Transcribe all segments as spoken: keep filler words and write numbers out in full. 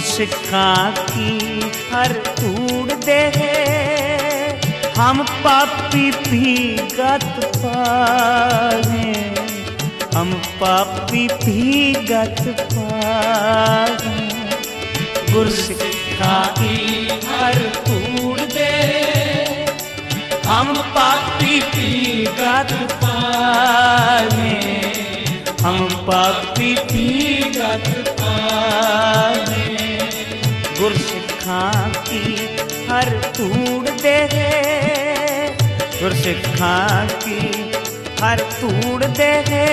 गुरसिखां की हर तूड़ दे, हम पापी भी गत पावे, हम पापी भी गत पावे। गुरसिखां की हर तूड़ दे, हम पापी भी गत पावे, हम पापी भी गत पावे। गुरसिखां की हर तूड़ दे, गुरसिखां की हर तूड़ दे,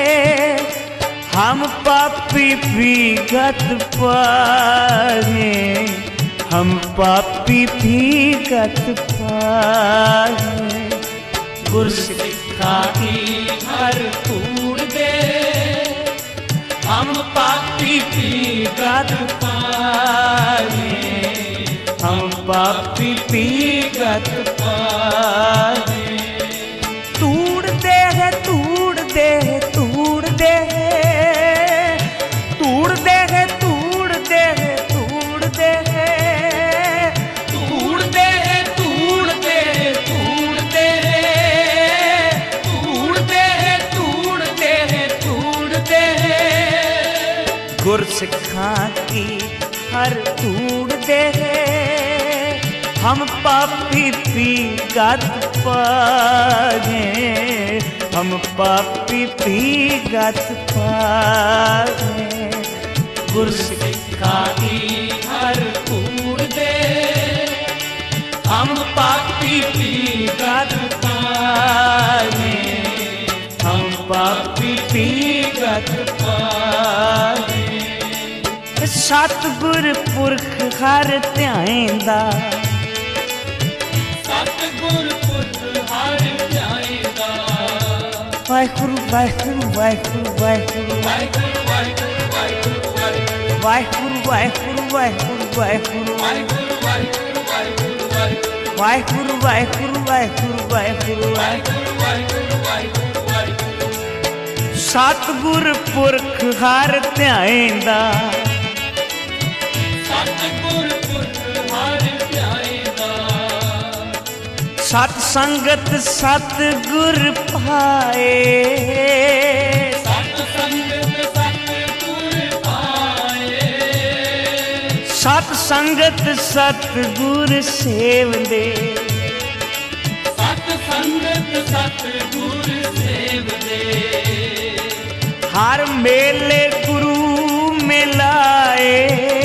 हम पापी भी गत पावे, हम पापी भी गत पावे। गुरसिखां की हर तूड़ दे, हम पापी भी गत पावे, हम पापी भी गत पावे। तूड़ दे है तूड़ दे है तूड़ दे है, तूड़ दे है तूड़ दे है तूड़ दे है, तूड़ दे है तूड़ दे है तूड़ दे है, तूड़ दे है तूड़ दे है तूड़ दे है। गुरसिखां की हर तूड़ दे, हम पापी भी गत पावे, हम पापी भी गत पावे। गुरसिखां की हर तूड़ दे, हम पापी भी गत पावे, हम पापी भी गत पावे। सतगुर पुरख हर ध्याएंदा, सतगुर पुरख हर ध्याएंदा। वाहिगुरु वाहिगुरु वाहिगुरु वाहिगुरु वाहिगुरु वाहिगुरु वाहिगुरु वाहिगुरु वाहिगुरु वाहिगुरु वाहिगुरु वाहिगुरु वाहिगुरु। सतगुर पुरख हर ध्याएंदा, सत संगत सतगुर पाए, सत संगत सतगुर पाए, सत संगत सतगुर सेवदे, सत संगत सतगुर सेवदे। हर मेले गुरु मिलाए,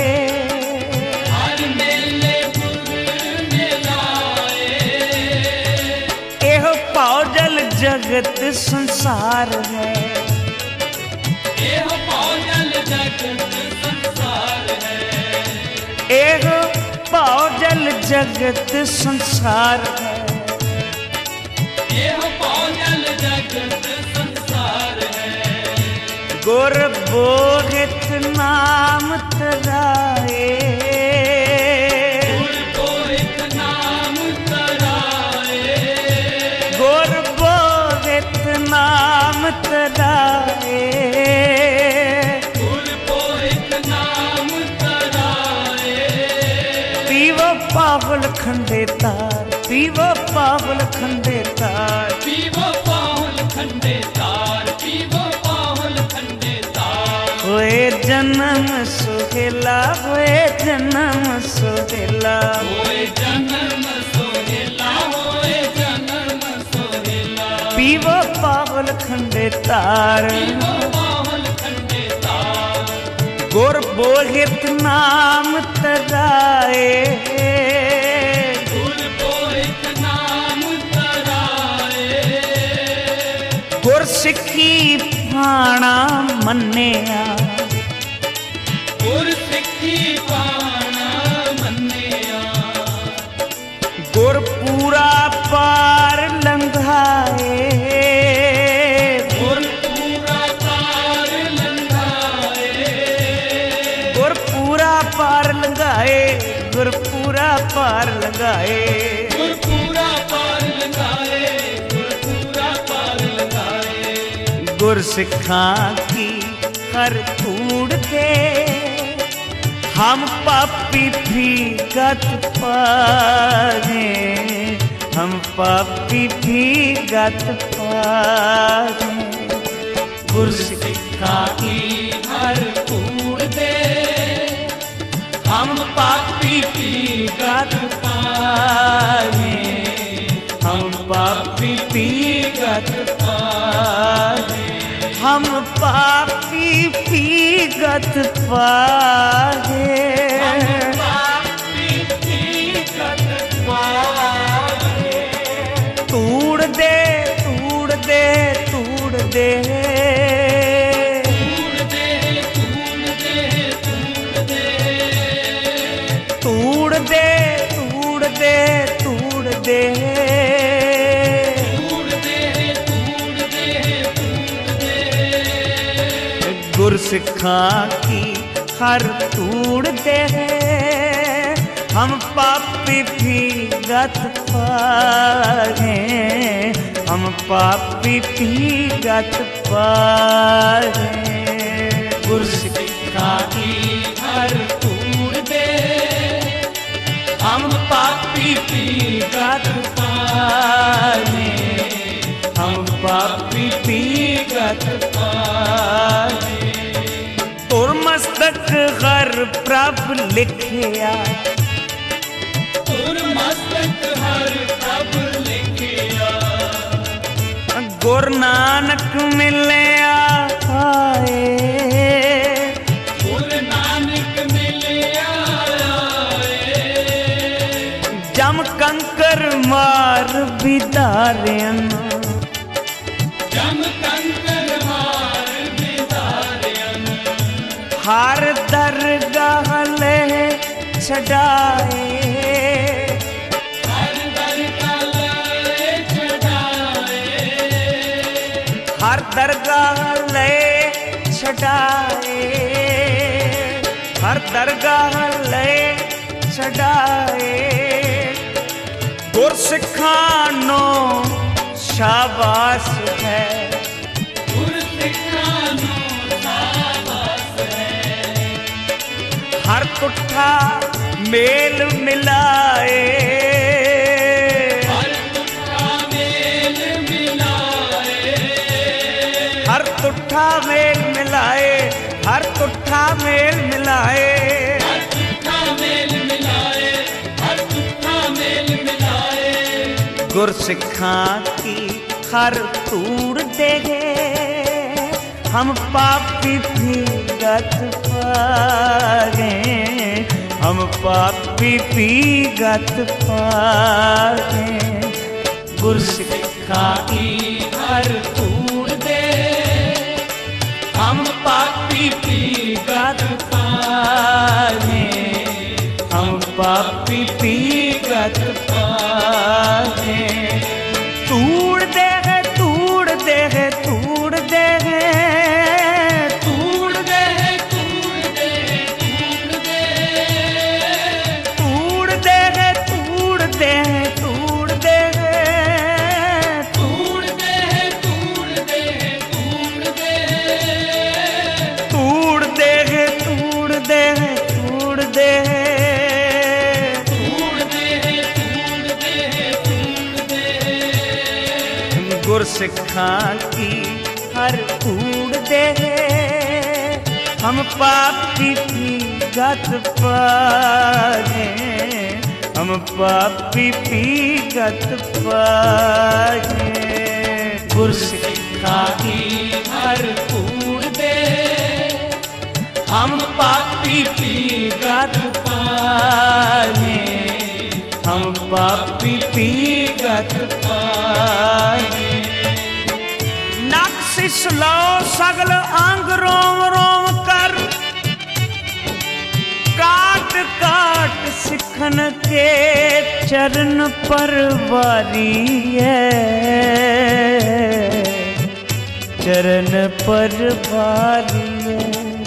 हर मेले गुरु मिलाए। एहो भौजल जगत संसार है, एहो भौजल जगत संसार है, एहो भौजल जगत संसार है, एहो भौजल जगत संसार है। गुर बोहित नाम तराए, गुर बोहित नाम तराए, गुर बोहित नाम तराए, गुर बोहित नाम तराए। पीवो पाहुल खंडे तार, पीवो पाहुल खंडे तार, पीवो पाहुल खंडे तार, पीवो पाहुल खंडे तार। होए जन्म सोहेला, होए जन्म सोहेला, होए जन्म सोहेला, होए जन्म सोहेला। पीवो पाहुल खंडे तार, पीवो पाहुल खंडे तार। गुर बोहित नाम तराए, गुर बोहित नाम तराए। गुर सिक्खी पाणा मन्निया, गुर सिक्खी पाणा मन्निया। गुर पूरा पार लंघाए, गुर पूरा पार लंघाए, गुर पूरा पार लंघाए, गुर पूरा पार लंघाए, गुर पूरा पार लंघाए, गुर पूरा पार लंघाए। गुरसिखां की हर तूड़ दे, हम पापी भी गत पारे, हम पापी भी गत पारे। गुरसिक्खा की हर कूड़ दे, हम पापी भी गत पारे, हम पापी भी गत पारे, हम पापी भी गत पारे, तूड़ दे तूड़ दे तूड़ दे, तूड़ दे तूड़ दे तूड़ दे, गुरसिक्खा की हर तूड़ दे, हम पापी भी गत पारे, हम पापी भी गत पारे। गुरसिक्खा की हर तूड़ दे, हम पापी भी गत पारे, हम पापी भी गत पारे। तुर मस्तक हर प्रभ लिखिया, तुर मस्तक हर प्रभ लिखिया, गुर नानक मिलिया आए, गुर नानक मिलिया आए, जम कंकर मार बिदारियन, जम कंकर मार बिदारियन, हर दरगाह ले छड़ाए, हर दरगाह ले छड़ाए, हर दरगाह ले छड़ाए, हर दरगाह ले छड़ाए। गुरसिक्खा नो शाबाश है, गुरसिक्खा नो शाबाश है, हर तुठा मेल मिलाए, हर तुठा मेल मिलाए, हर तुठा मेल मिलाए, हर तुठा मेल मिलाए, हर तुठा मेल मिलाए, हर तुठा मेल मिलाए। गुरसिक्खा की हर तूड़ दे, हम पापी भी गत पारे, हम पापी भी गत पारे। गुरसिक्खा की हर तूड़ दे, हम पापी भी गत पारे, हम पापी भी गत पारे। तूड़ दे है तूड़ दे है तूड़ दे है, तूड़ दे है तूड़ दे है तूड़ दे, तूड़ दे है तूड़ दे है तूड़ दे है, तूड़ दे है तूड़ दे है तूड़ दे है, तूड़ दे है तूड़ दे है तूड़ दे है, तूड़ दे है तूड़ दे है। गुरसिक्खा की हर तूड़ दे, हम पापी भी गत पारे, हम पापी भी गत पारे। गुरसिक्खा की हर तूड़ दे, हम पापी भी गत पारे, हम पापी भी गत पारे। नक्शिश लो सगल अंग रोम रोम कर, काट काट सिखन के चरण पर वारी है, चरण पर वारी है।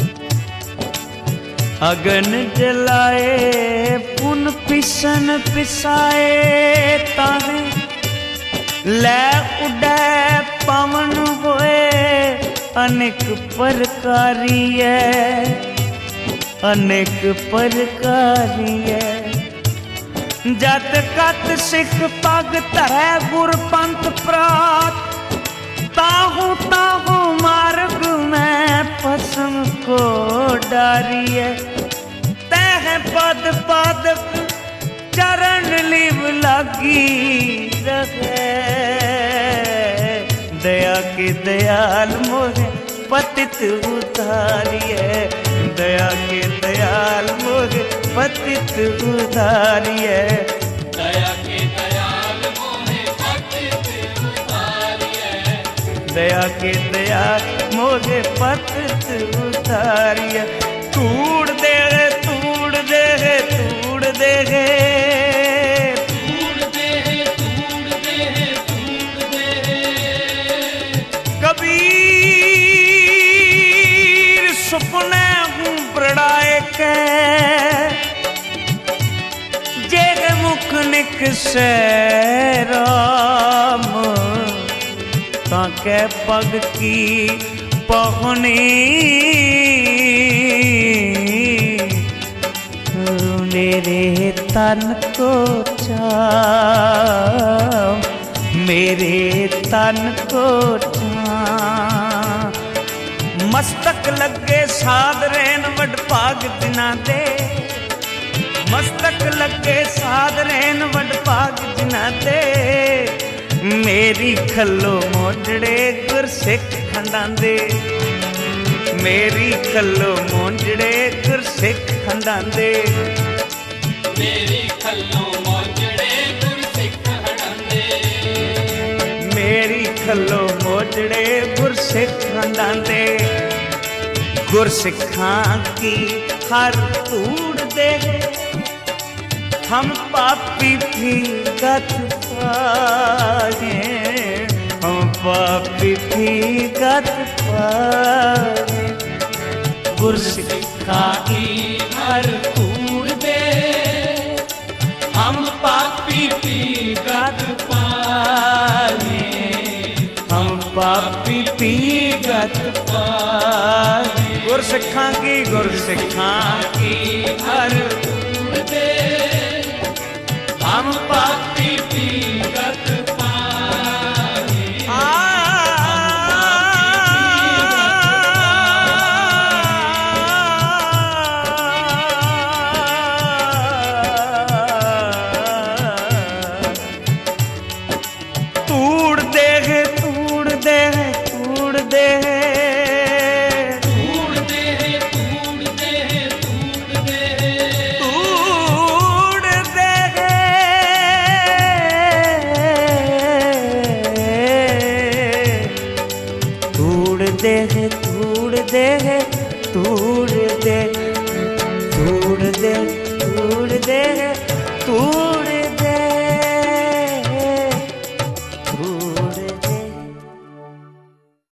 अगन जलाए पुन पिसन पिसाए, ताहे लै उड़ै पवन होए अनेक प्रकारी है। अनेक प्रकारी है। जत कत सिख पग धरै गुर पंथ प्रात, ताहू ताहू मार्ग में पसम को डारिए। तह पद पादक चरण लिव लागी रहे, दया के दयाल मोहे पतित उतारिए। दया के दयाल मोहे पतित उतारिए। दया के दयाल मोहे पतित उतारिए। दया के दयाल मोहे पतित उतारिए। तूड़ दे तूड़ दे तूड़ दे तूड़ दे तूड़ दे तूड़ दे। कबीर सुपने हूँ बड़ाए के, जेग मुख निक से राम, ताके पग की पहुनी मेरे तन को चाव, मेरे तन को चाव। मस्तक लगे साध रैन वड भाग जिना दे, मस्तक लगे साध रैन वड भाग जिना दे। मेरी खल्लो मोजड़े गुर सिख खंडांदे, मेरी खल्लो मोजड़े गुर सिख खंडांदे। मेरी खल्लो मोजड़े गुर सिख खंडांदे, मेरी खल्लो मोजड़े गुर सिख खंडांदे। गुर सिखां की हर तूड़ दे, हम पापी भी गत पाए, हम पापी भी गत पाए। गुर सिखां की हर तूड़ दे, हम पापी भी गत पाए, हम पापी भी गत पाए। गुर सिखां की गुर सिखां की हर तूड़ दे, हम पापी भी गत पाए। तूड़ दे तूड़ दे तूड़ दे तूड़ दे तूड़ दे तूड़ दे तूड़ दे। तूड़ दे तूड़ दे तूड़ दे तूड़ दे तूड़ दे तूड़